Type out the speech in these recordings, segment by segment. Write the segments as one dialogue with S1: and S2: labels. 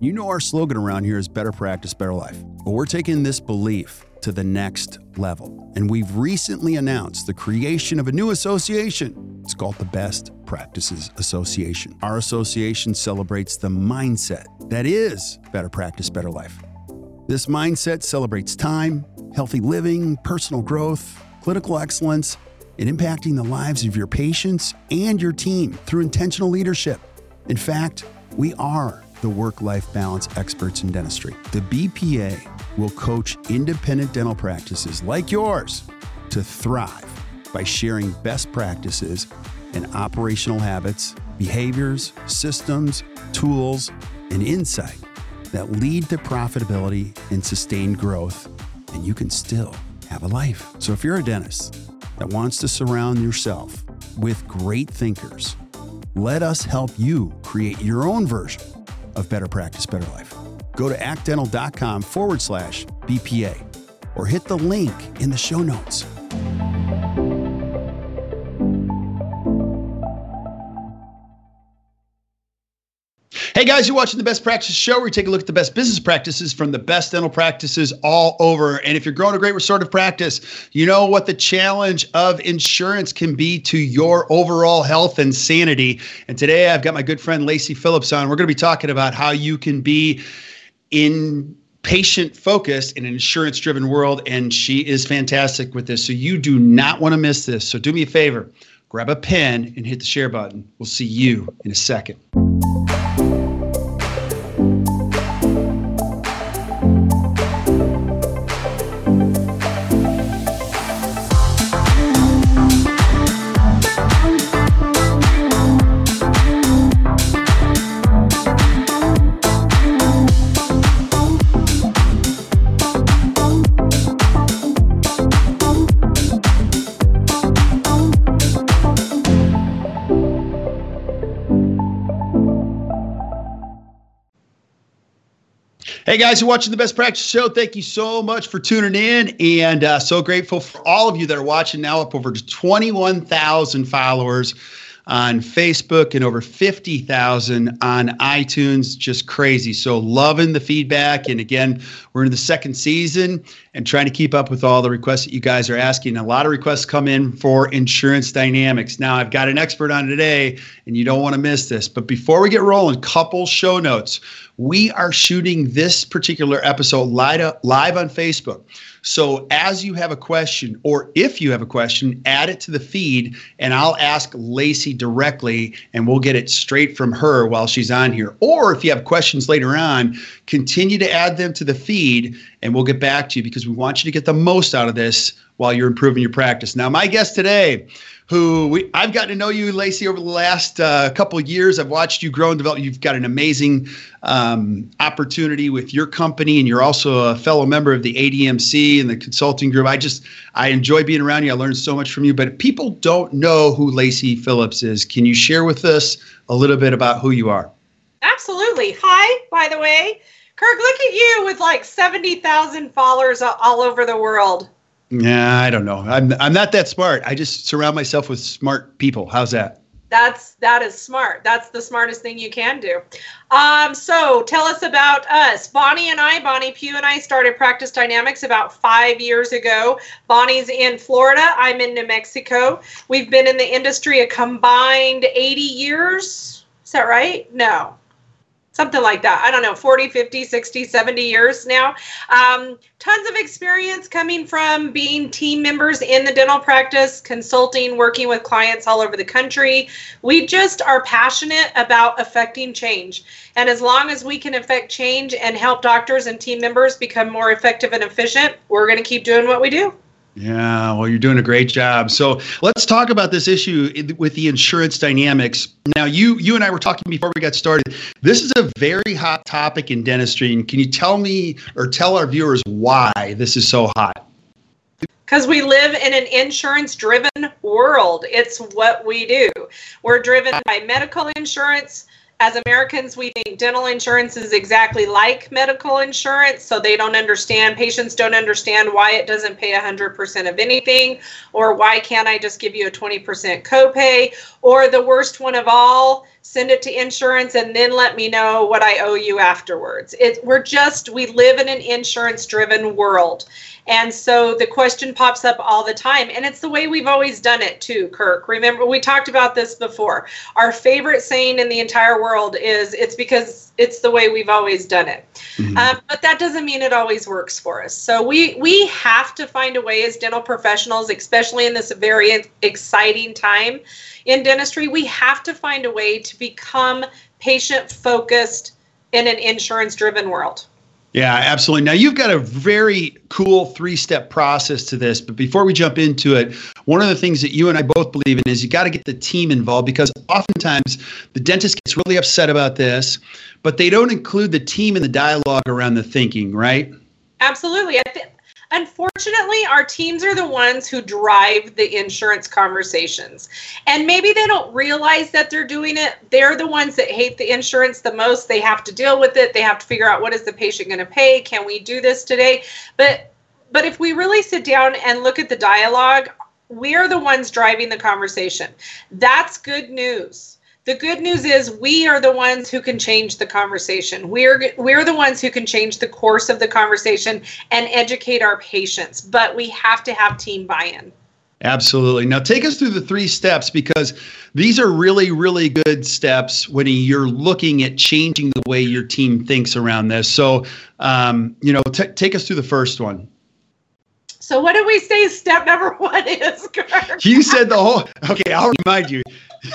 S1: You know our slogan around here is better practice, better life. But we're taking this belief to the next level. And we've recently announced the creation of a new association. It's called the Best Practices Association. Our association celebrates the mindset that is better practice, better life. This mindset celebrates time, healthy living, personal growth, clinical excellence, and impacting the lives of your patients and your team through intentional leadership. In fact, we are the work-life balance experts in dentistry. The BPA will coach independent dental practices like yours to thrive by sharing best practices and operational habits, behaviors, systems, tools, and insight that lead to profitability and sustained growth, and you can still have a life. So if you're a dentist that wants to surround yourself with great thinkers, let us help you create your own version of better practice, better life. Go to actdental.com/BPA or hit the link in the show notes. Hey guys, you're watching the Best Practices Show, where we take a look at the best business practices from the best dental practices all over. And if you're growing a great restorative practice, you know what the challenge of insurance can be to your overall health and sanity. And today I've got my good friend Lacy Phillips on. We're going to be talking about how you can be in patient focused in an insurance driven world. And she is fantastic with this. So you do not want to miss this. So do me a favor, grab a pen and hit the share button. We'll see you in a second. Hey guys, you're watching the Best Practice Show. Thank you so much for tuning in, and so grateful for all of you that are watching now. Up over 21,000 followers on Facebook and over 50,000 on iTunes. Just crazy. So loving the feedback. And again, we're in the second season and trying to keep up with all the requests that you guys are asking. A lot of requests come in for insurance dynamics. Now, I've got an expert on today, and you don't want to miss this. But before we get rolling, couple show notes. We are shooting this particular episode live on Facebook. So as you have a question, or if you have a question, add it to the feed, and I'll ask Lacy directly, and we'll get it straight from her while she's on here. Or if you have questions later on, continue to add them to the feed, and we'll get back to you, because we want you to get the most out of this while you're improving your practice. Now, my guest today, I've gotten to know you, Lacy, over the last couple of years. I've watched you grow and develop. You've got an amazing opportunity with your company, and you're also a fellow member of the ADMC and the consulting group. I enjoy being around you. I learned so much from you, but people don't know who Lacy Phillips is. Can you share with us a little bit about who you are?
S2: Absolutely. Hi, by the way. Kirk, look at you with like 70,000 followers all over the world.
S1: Yeah, I don't know. I'm not that smart. I just surround myself with smart people. How's that?
S2: That is smart. That's the smartest thing you can do. So tell us about us. Bonnie Pugh and I started Practice Dynamics about 5 years ago. Bonnie's in Florida. I'm in New Mexico. We've been in the industry a combined 80 years. Is that right? No. Something like that. I don't know, 40, 50, 60, 70 years now. Tons of experience coming from being team members in the dental practice, consulting, working with clients all over the country. We just are passionate about affecting change. And as long as we can affect change and help doctors and team members become more effective and efficient, we're going to keep doing what we do.
S1: Yeah, well, you're doing a great job. So let's talk about this issue with the insurance dynamics. Now, you and I were talking before we got started. This is a very hot topic in dentistry. And can you tell me or tell our viewers why this is so hot?
S2: Because we live in an insurance-driven world. It's what we do. We're driven by medical insurance. As Americans, we think dental insurance is exactly like medical insurance, so they don't understand, patients don't understand why it doesn't pay 100% of anything, or why can't I just give you a 20% copay, or the worst one of all, send it to insurance, and then let me know what I owe you afterwards. We live in an insurance-driven world. And so the question pops up all the time, and it's the way we've always done it too, Kirk. Remember, we talked about this before. Our favorite saying in the entire world is, it's because it's the way we've always done it. Mm-hmm. But that doesn't mean it always works for us. So we have to find a way as dental professionals, especially in this very exciting time in dentistry, we have to find a way to become patient-focused in an insurance-driven world.
S1: Yeah, absolutely. Now, you've got a very cool 3-step process to this. But before we jump into it, one of the things that you and I both believe in is you got to get the team involved, because oftentimes the dentist gets really upset about this, but they don't include the team in the dialogue around the thinking, right?
S2: Absolutely. Unfortunately, our teams are the ones who drive the insurance conversations. And maybe they don't realize that they're doing it. They're the ones that hate the insurance the most. They have to deal with it. They have to figure out, what is the patient going to pay? Can we do this today? But if we really sit down and look at the dialogue, we're the ones driving the conversation. That's good news. The good news is we are the ones who can change the conversation. We're the ones who can change the course of the conversation and educate our patients, but we have to have team buy-in.
S1: Absolutely. Now take us through the 3 steps, because these are really, really good steps when you're looking at changing the way your team thinks around this. So, take us through the first one.
S2: So what did we say step number 1 is, Kirk?
S1: You said the whole, okay, I'll remind you.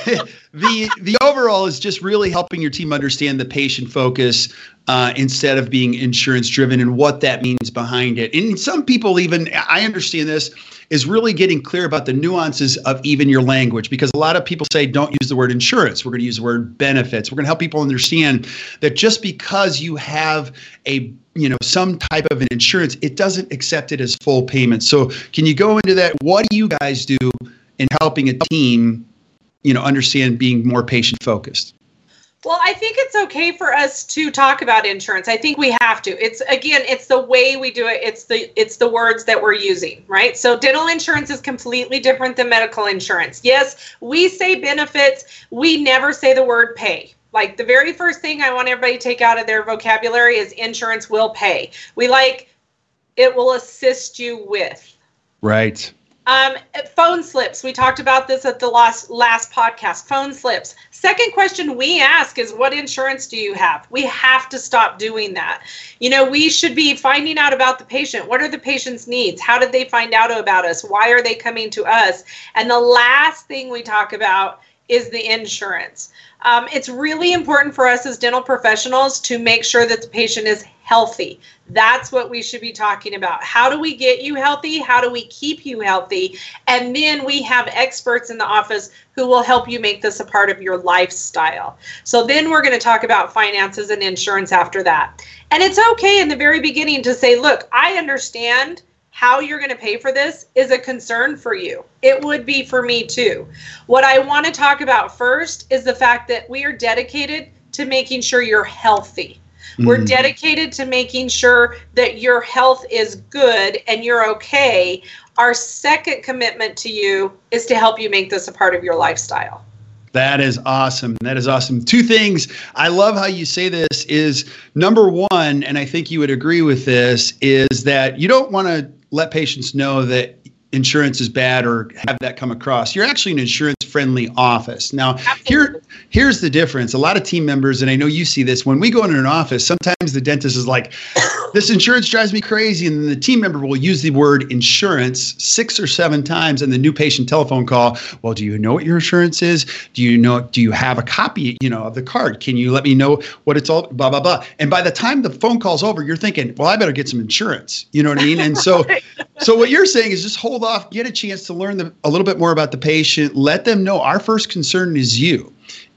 S1: The overall is just really helping your team understand the patient focus instead of being insurance driven, and what that means behind it. And some people, even, I understand this, is really getting clear about the nuances of even your language, because a lot of people say, don't use the word insurance. We're going to use the word benefits. We're going to help people understand that just because you have some type of an insurance, it doesn't accept it as full payment. So can you go into that? What do you guys do in helping a team understand being more patient focused?
S2: Well, I think it's okay for us to talk about insurance. I think we have to. It's the way we do it. It's the words that we're using, right? So dental insurance is completely different than medical insurance. Yes, we say benefits. We never say the word pay. Like, the very first thing I want everybody to take out of their vocabulary is insurance will pay. It will assist you with.
S1: Right.
S2: Phone slips. We talked about this at the last podcast. Phone slips. Second question we ask is, what insurance do you have? We have to stop doing that. We should be finding out about the patient. What are the patient's needs? How did they find out about us? Why are they coming to us? And the last thing we talk about is the insurance. It's really important for us as dental professionals to make sure that the patient is healthy. That's what we should be talking about. How do we get you healthy? How do we keep you healthy? And then we have experts in the office who will help you make this a part of your lifestyle. So then we're going to talk about finances and insurance after that. And it's okay in the very beginning to say, look, I understand how you're going to pay for this is a concern for you. It would be for me too. What I want to talk about first is the fact that we are dedicated to making sure you're healthy. We're dedicated to making sure that your health is good and you're okay. Our second commitment to you is to help you make this a part of your lifestyle.
S1: That is awesome. That is awesome. 2 things. I love how you say this is, number 1, and I think you would agree with this, is that you don't want to let patients know that insurance is bad or have that come across. You're actually an insurance-friendly office. Now, here's the difference. A lot of team members, and I know you see this, when we go into an office, sometimes the dentist is like, this insurance drives me crazy. And then the team member will use the word insurance 6 or 7 times in the new patient telephone call. Well, do you know what your insurance is? Do you have a copy, of the card? Can you let me know what it's all, blah, blah, blah. And by the time the phone call's over, you're thinking, well, I better get some insurance. You know what I mean? And so what you're saying is just hold off, get a chance to learn a little bit more about the patient, let them know our first concern is you.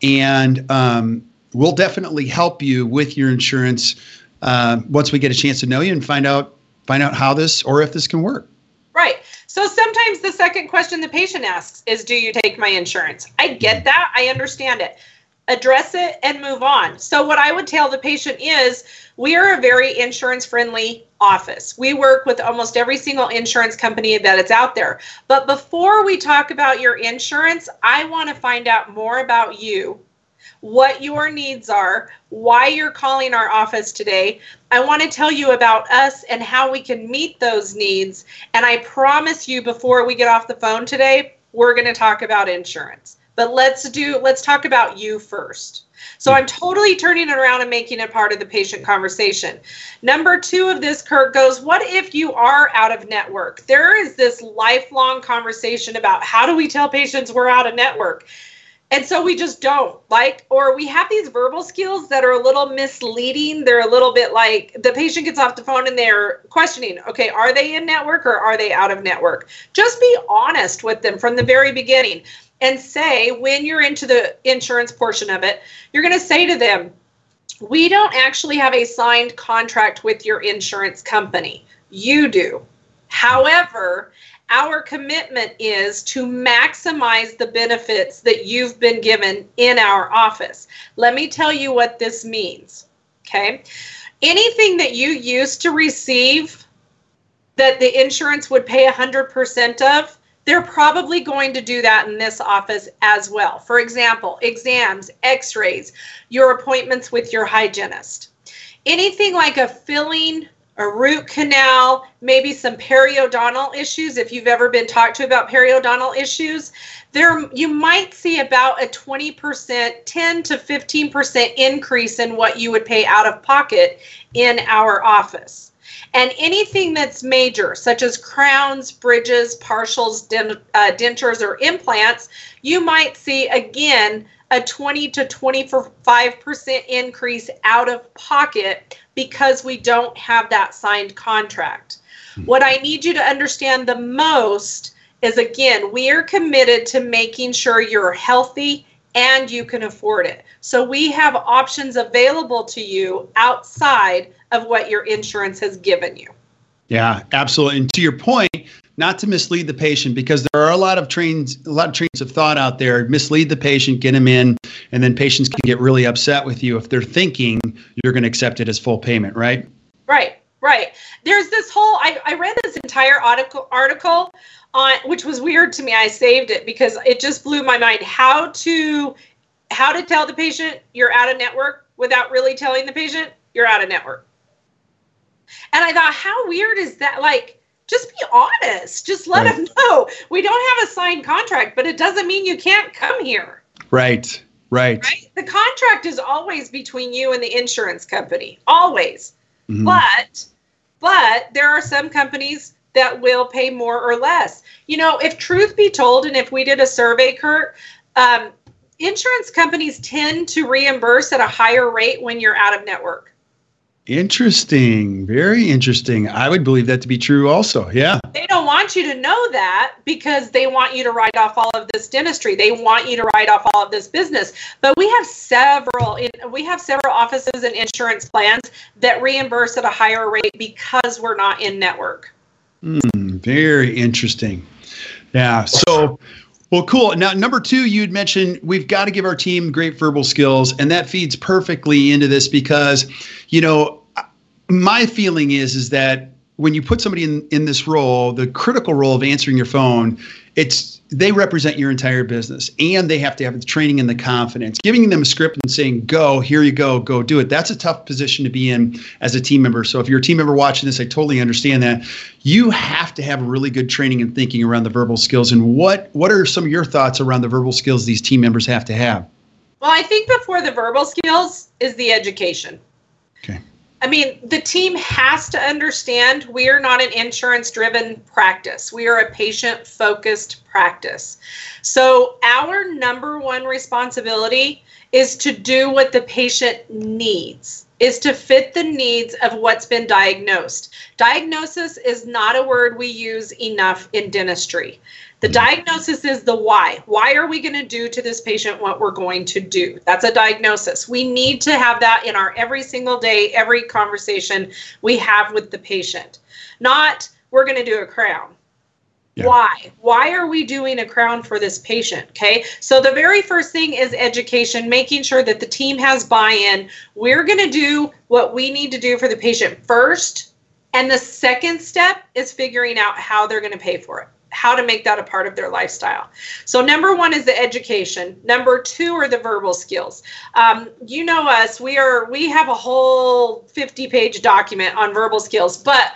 S1: And we'll definitely help you with your insurance once we get a chance to know you and find out how this, or if this can work.
S2: Right. So sometimes the second question the patient asks is, do you take my insurance? I get that. I understand it. Address it and move on. So what I would tell the patient is, we are a very insurance-friendly office. We work with almost every single insurance company that is out there. But before we talk about your insurance, I want to find out more about you. what your needs are, why you're calling our office today. I want to tell you about us and how we can meet those needs. And I promise you, before we get off the phone today, we're going to talk about insurance. But let's talk about you first. So I'm totally turning it around and making it part of the patient conversation. Number 2 of this, Kurt, goes, what if you are out of network? There is this lifelong conversation about how do we tell patients we're out of network? And so we just don't, or we have these verbal skills that are a little misleading. They're a little bit like the patient gets off the phone and they're questioning, okay, are they in network or are they out of network? Just be honest with them from the very beginning and say, when you're into the insurance portion of it, you're going to say to them, we don't actually have a signed contract with your insurance company. You do. However, our commitment is to maximize the benefits that you've been given in our office. Let me tell you what this means, okay? Anything that you used to receive that the insurance would pay 100% of, they're probably going to do that in this office as well. For example, exams, x-rays, your appointments with your hygienist. Anything like a filling, a root canal, maybe some periodontal issues. If you've ever been talked to about periodontal issues, there you might see about a 20%, 10 to 15% increase in what you would pay out of pocket in our office. And anything that's major, such as crowns, bridges, partials, dentures, or implants, you might see, again, a 20 to 25% increase out of pocket because we don't have that signed contract. What I need you to understand the most is, again, we are committed to making sure you're healthy and you can afford it. So we have options available to you outside of what your insurance has given you.
S1: Yeah, absolutely. And to your point, not to mislead the patient, because there are a lot of trains of thought out there. Mislead the patient, get them in, and then patients can get really upset with you if they're thinking you're going to accept it as full payment, right?
S2: Right. There's this whole, I read this entire article on, which was weird to me. I saved it because it just blew my mind. How to tell the patient you're out of network without really telling the patient you're out of network. And I thought, how weird is that? Like, just be honest. Just let them know. We don't have a signed contract, but it doesn't mean you can't come here.
S1: Right.
S2: The contract is always between you and the insurance company. Always. Mm-hmm. But there are some companies that will pay more or less. You know, if truth be told, and if we did a survey, Kurt, insurance companies tend to reimburse at a higher rate when you're out of network.
S1: Interesting. Very interesting. I would believe that to be true also. Yeah.
S2: They don't want you to know that because they want you to write off all of this dentistry. They want you to write off all of this business. But we have several offices and insurance plans that reimburse at a higher rate because we're not in network.
S1: Very interesting. Yeah. So, well, cool. Now, number 2, you'd mentioned we've got to give our team great verbal skills, and that feeds perfectly into this because, you know, my feeling is that when you put somebody in this role, the critical role of answering your phone, they represent your entire business, and they have to have the training and the confidence. Giving them a script and saying, go, here you go do it. That's a tough position to be in as a team member. So if you're a team member watching this, I totally understand that. You have to have really good training and thinking around the verbal skills. And what are some of your thoughts around the verbal skills these team members have to have?
S2: Well, I think before the verbal skills is the education.
S1: Okay.
S2: I mean, the team has to understand we are not an insurance-driven practice. We are a patient-focused practice. So our number one responsibility is to do what the patient needs, is to fit the needs of what's been diagnosed. Diagnosis is not a word we use enough in dentistry. The diagnosis is the why. Why are we going to do to this patient what we're going to do? That's a diagnosis. We need to have that in our every single day, every conversation we have with the patient. Not, we're going to do a crown. Yeah. Why? Why are we doing a crown for this patient? Okay. So the very first thing is education, making sure that the team has buy-in. We're going to do what we need to do for the patient first. And the second step is figuring out how they're going to pay for it. how to make that a part of their lifestyle. So number one is the education. Number two are the verbal skills. You know us, we have a whole 50-page document on verbal skills, but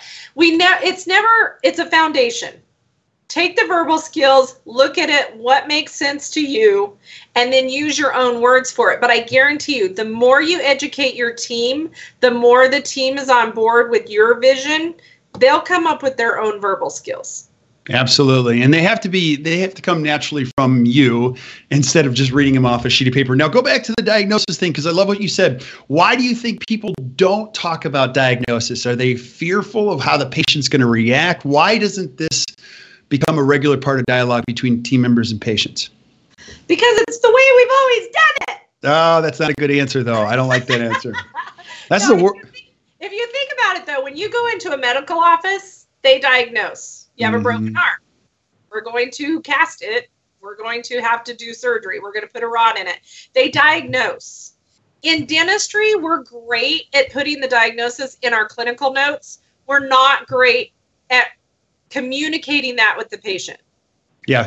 S2: it's a foundation. Take the verbal skills, look at it, what makes sense to you, and then use your own words for it. But I guarantee you, the more you educate your team, the more the team is on board with your vision, they'll come up with their own verbal skills.
S1: Absolutely. And they have to come naturally from you instead of just reading them off a sheet of paper. Now go back to the diagnosis thing, because I love what you said. Why do you think people don't talk about diagnosis? Are they fearful of how the patient's going to react? Why doesn't this become a regular part of dialogue between team members and patients?
S2: Because it's the way we've always done it.
S1: Oh, that's not a good answer, though. I don't like that answer. That's
S2: no, if you think about it, though, when you go into a medical office, they diagnose. You have a broken arm. We're going to cast it. We're going to have to do surgery. We're going to put a rod in it. They diagnose. In dentistry, we're great at putting the diagnosis in our clinical notes. We're not great at communicating that with the patient.
S1: Yeah.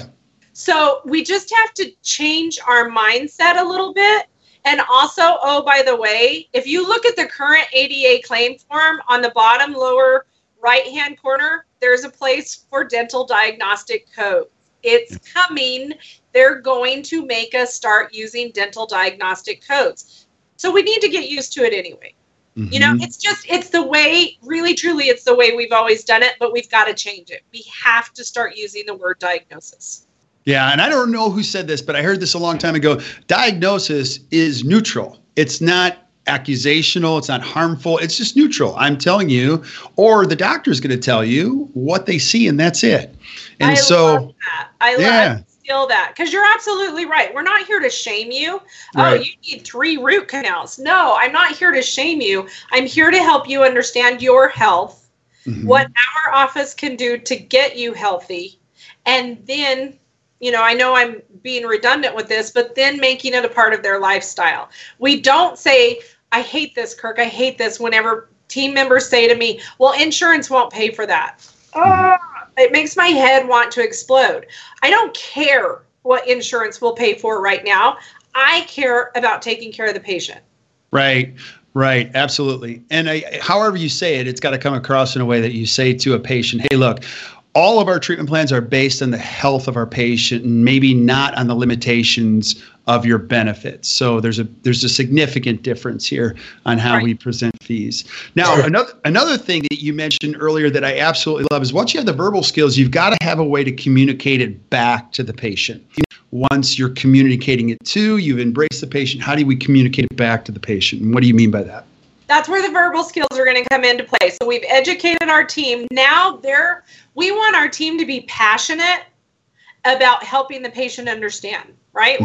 S2: So we just have to change our mindset a little bit. And also, oh, by the way, if you look at the current ADA claim form on the bottom lower right-hand corner, there's a place for dental diagnostic codes. It's coming. They're going to make us start using dental diagnostic codes. So we need to get used to it anyway. Mm-hmm. You know, it's the way, really, truly, it's the way we've always done it, but we've got to change it. We have to start using the word diagnosis.
S1: Yeah, and I don't know who said this, but I heard this a long time ago. Diagnosis is neutral. It's not accusational. It's not harmful. It's just neutral. I'm telling you, or the doctor's going to tell you what they see, and that's it. And
S2: love that. I steal that, because you're absolutely right. We're not here to shame you. Right. Oh, you need 3 root canals. No, I'm not here to shame you. I'm here to help you understand your health, what our office can do to get you healthy, and then, you know I'm being redundant with this, but then making it a part of their lifestyle. We don't say, I hate this, Kirk, I hate this, whenever team members say to me, well, insurance won't pay for that. It makes my head want to explode. I don't care what insurance will pay for right now. I care about taking care of the patient. Right.
S1: Absolutely. And however you say it, it's got to come across in a way that you say to a patient, hey, look, all of our treatment plans are based on the health of our patient and maybe not on the limitations of your benefits. So there's a significant difference here on how we present fees. Now, another thing that you mentioned earlier that I absolutely love is once you have the verbal skills, you've got to have a way to communicate it back to the patient. Once you're communicating it to, you've embraced the patient. How do we communicate it back to the patient? And what do you mean by that?
S2: That's where the verbal skills are going to come into play. So we've educated our team. Now we want our team to be passionate about helping the patient understand, right?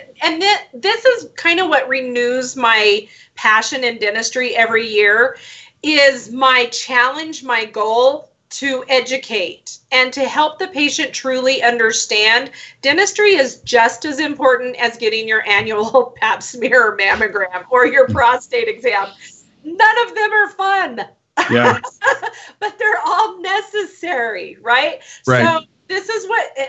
S2: This is kind of what renews my passion in dentistry every year, is my challenge, my goal to educate and to help the patient truly understand. Dentistry is just as important as getting your annual pap smear or mammogram or your prostate exam. None of them are fun. Yeah. But they're all necessary, right? So this is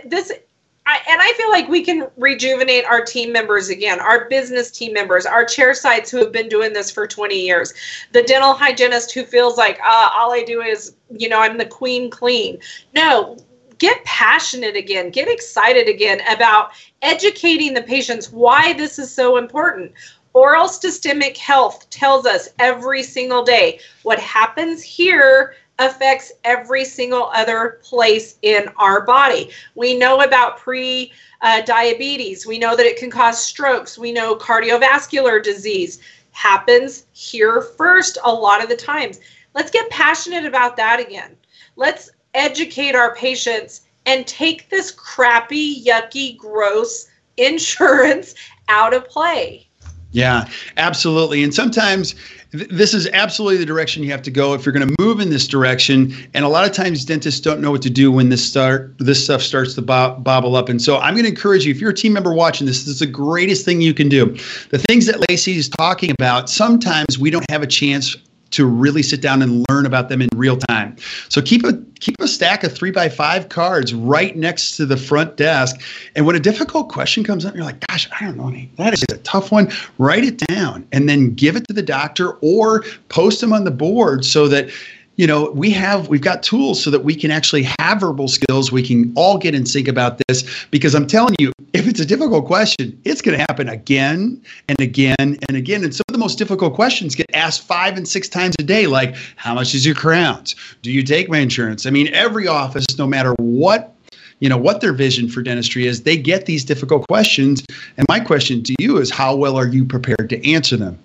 S2: I feel like we can rejuvenate our team members again, our business team members, our chairsides who have been doing this for 20 years, the dental hygienist who feels like, all I do is, I'm the queen clean. No, get passionate again, get excited again about educating the patients why this is so important. Oral systemic health tells us every single day what happens here affects every single other place in our body. We know about pre-diabetes. We know that it can cause strokes. We know cardiovascular disease happens here first a lot of the times. Let's get passionate about that again. Let's educate our patients and take this crappy, yucky, gross insurance out of play.
S1: Yeah, absolutely. And sometimes this is absolutely the direction you have to go if you're going to move in this direction. And a lot of times dentists don't know what to do when this stuff starts to bobble up. And so I'm going to encourage you, if you're a team member watching this is the greatest thing you can do. The things that Lacey is talking about, sometimes we don't have a chance to really sit down and learn about them in real time. So keep a stack of 3x5 cards right next to the front desk. And when a difficult question comes up, you're like, gosh, I don't know, that is a tough one. Write it down and then give it to the doctor or post them on the board so that we've got tools so that we can actually have verbal skills. We can all get in sync about this, because I'm telling you, if it's a difficult question, it's going to happen again and again and again. And some of the most difficult questions get asked 5 and 6 times a day, like, how much is your crowns? Do you take my insurance? I mean, every office, no matter what their vision for dentistry is, they get these difficult questions. And my question to you is, how well are you prepared to answer them?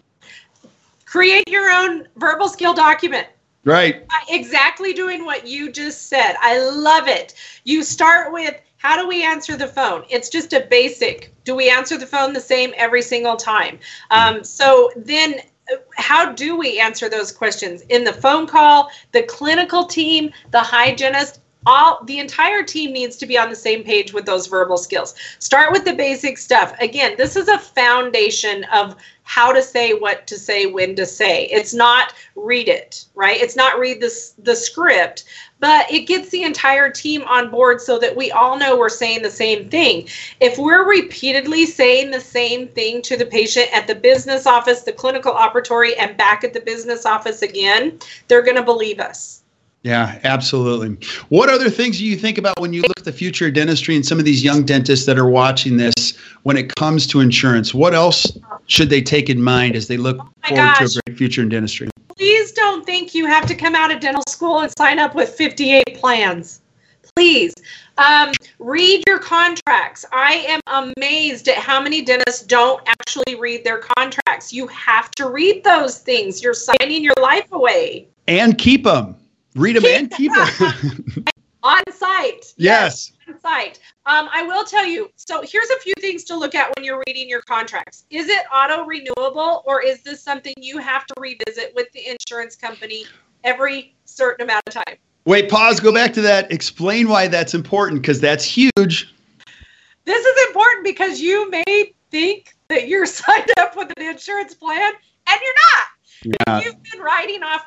S2: Create your own verbal skill document.
S1: Right.
S2: Exactly doing what you just said. I love it. You start with, how do we answer the phone? It's just a basic. Do we answer the phone the same every single time? So then how do we answer those questions? In the phone call, the clinical team, the hygienist, the entire team needs to be on the same page with those verbal skills. Start with the basic stuff. Again, this is a foundation of how to say, what to say, when to say. It's not read it, right? It's not read the script, but it gets the entire team on board so that we all know we're saying the same thing. If we're repeatedly saying the same thing to the patient at the business office, the clinical operatory, and back at the business office again, they're going to believe us.
S1: Yeah, absolutely. What other things do you think about when you look at the future of dentistry and some of these young dentists that are watching this when it comes to insurance? What else should they take in mind as they look forward to a great future in dentistry?
S2: Please don't think you have to come out of dental school and sign up with 58 plans. Please read your contracts. I am amazed at how many dentists don't actually read their contracts. You have to read those things. You're signing your life away.
S1: And keep them. Read them and keep them.
S2: On site.
S1: Yes.
S2: On site. I will tell you, so here's a few things to look at when you're reading your contracts. Is it auto-renewable, or is this something you have to revisit with the insurance company every certain amount of time?
S1: Wait, pause, go back to that. Explain why that's important, because that's huge. This
S2: is important because you may think that you're signed up with an insurance plan, and you're not. Yeah. You've been writing off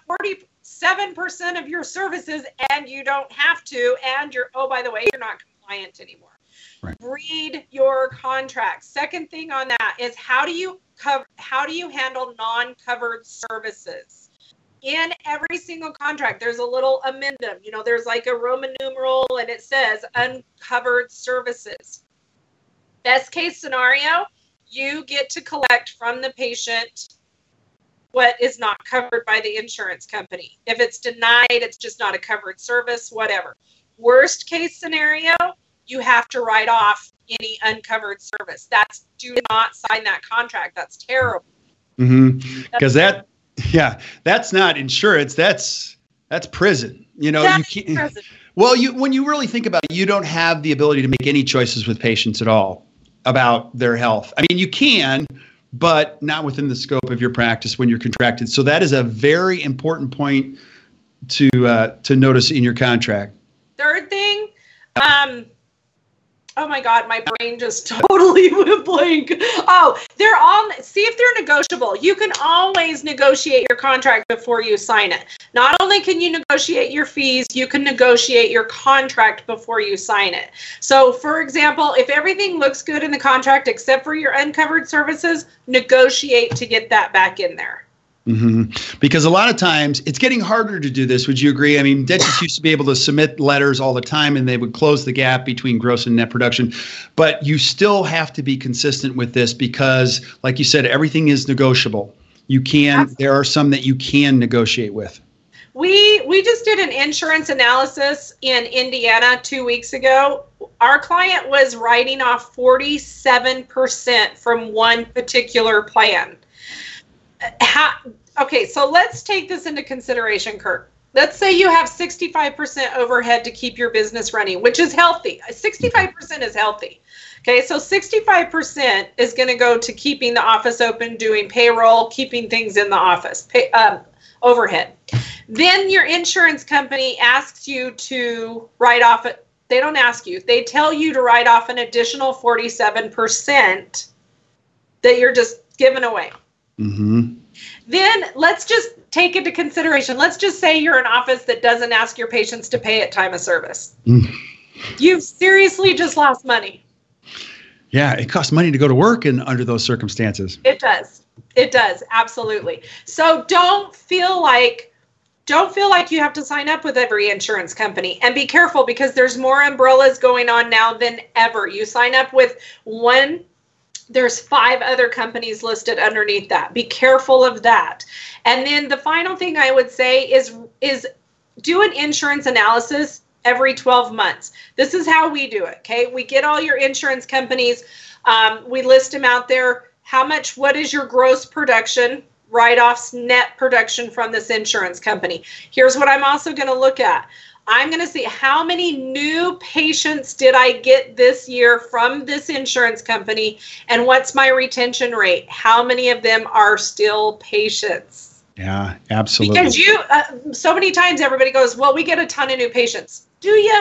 S2: 47% of your services, and you don't have to, and oh, by the way, you're not compliant anymore. Right. Read your contracts. Second thing on that is, how do you handle non-covered services? In every single contract, there's a little addendum. There's like a Roman numeral, and it says uncovered services. Best case scenario, you get to collect from the patient what is not covered by the insurance company. If it's denied, it's just not a covered service, whatever. Worst case scenario, you have to write off any uncovered service. Do not sign that contract. That's terrible.
S1: Because that's not insurance. That's prison. You can't. Prison. Well, when you really think about it, you don't have the ability to make any choices with patients at all about their health. I mean, you can, but not within the scope of your practice when you're contracted. So that is a very important point to notice in your contract.
S2: Third thing, oh my God, my brain just totally went blank. Oh, see if they're negotiable. You can always negotiate your contract before you sign it. Not only can you negotiate your fees, you can negotiate your contract before you sign it. So for example, if everything looks good in the contract except for your uncovered services, negotiate to get that back in there.
S1: Because a lot of times it's getting harder to do this. Would you agree? I mean, dentists used to be able to submit letters all the time and they would close the gap between gross and net production. But you still have to be consistent with this because, like you said, everything is negotiable. There are some that you can negotiate with.
S2: We just did an insurance analysis in Indiana 2 weeks ago. Our client was writing off 47% from one particular plan. Okay, so let's take this into consideration, Kirk. Let's say you have 65% overhead to keep your business running, which is healthy. 65% is healthy. Okay, so 65% is going to go to keeping the office open, doing payroll, keeping things in the office, overhead. Then your insurance company asks you to write off it. They don't ask you. They tell you to write off an additional 47% that you're just giving away. Then let's just take into consideration. Let's just say you're an office that doesn't ask your patients to pay at time of service. You've seriously just lost money.
S1: Yeah, it costs money to go to work under those circumstances.
S2: It does. It does. Absolutely. So don't feel like you have to sign up with every insurance company, and be careful, because there's more umbrellas going on now than ever. You sign up with one, there's 5 other companies listed underneath that. Be careful of that. And then the final thing I would say is do an insurance analysis every 12 months. This is how we do it. Okay. We get all your insurance companies. We list them out there. What is your gross production, write-offs, net production from this insurance company? Here's what I'm also going to look at. I'm going to see how many new patients did I get this year from this insurance company, and what's my retention rate? How many of them are still patients?
S1: Yeah, absolutely.
S2: Because so many times everybody goes, well, we get a ton of new patients. Do you?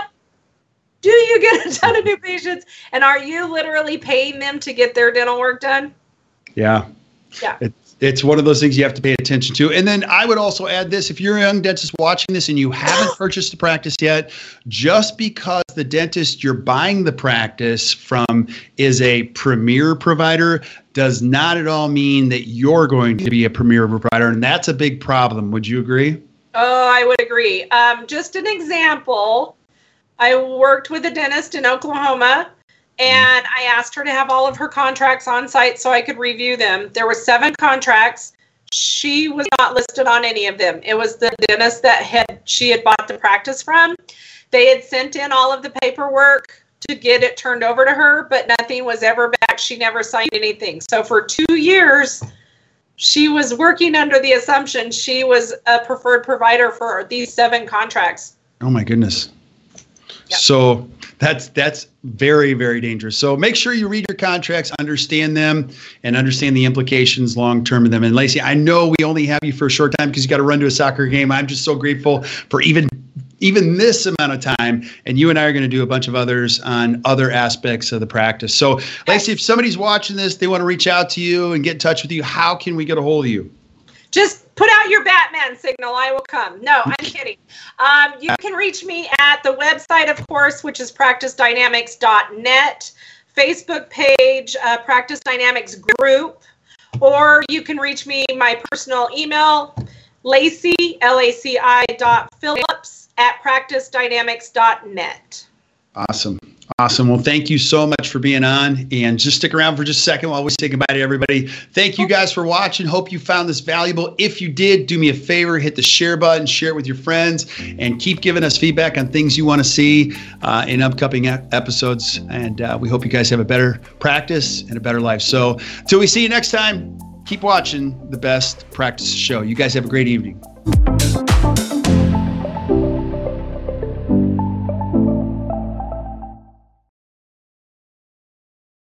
S2: Do you get a ton of new patients? And are you literally paying them to get their dental work done?
S1: Yeah.
S2: Yeah.
S1: It's one of those things you have to pay attention to. And then I would also add this: if you're a young dentist watching this and you haven't purchased a practice yet, just because the dentist you're buying the practice from is a premier provider does not at all mean that you're going to be a premier provider. And that's a big problem. Would you agree?
S2: Oh, I would agree. Just an example, I worked with a dentist in Oklahoma, and I asked her to have all of her contracts on site so I could review them. There were 7 contracts. She was not listed on any of them. It was the dentist that she had bought the practice from. They had sent in all of the paperwork to get it turned over to her, but nothing was ever back. She never signed anything. So for 2 years, she was working under the assumption she was a preferred provider for these 7 contracts.
S1: Oh my goodness.
S2: Yep.
S1: So that's very, very dangerous. So make sure you read your contracts, understand them, and understand the implications long-term of them. And Lacey, I know we only have you for a short time because you got to run to a soccer game. I'm just so grateful for even this amount of time. And you and I are going to do a bunch of others on other aspects of the practice. So Lacey, if somebody's watching this, they want to reach out to you and get in touch with you, how can we get a hold of you?
S2: Just put out your Batman signal. I will come. No, I'm kidding. You can reach me at the website, of course, which is practicedynamics.net, Facebook page, Practice Dynamics Group, or you can reach me my personal email, Laci, LACI.Phillips at practicedynamics.net.
S1: Awesome. Awesome. Well, thank you so much for being on, and just stick around for just a second while we say goodbye to everybody. Thank you guys for watching. Hope you found this valuable. If you did, do me a favor, hit the share button, share it with your friends, and keep giving us feedback on things you want to see in upcoming episodes. And we hope you guys have a better practice and a better life. So until we see you next time, keep watching the Best Practice Show. You guys have a great evening.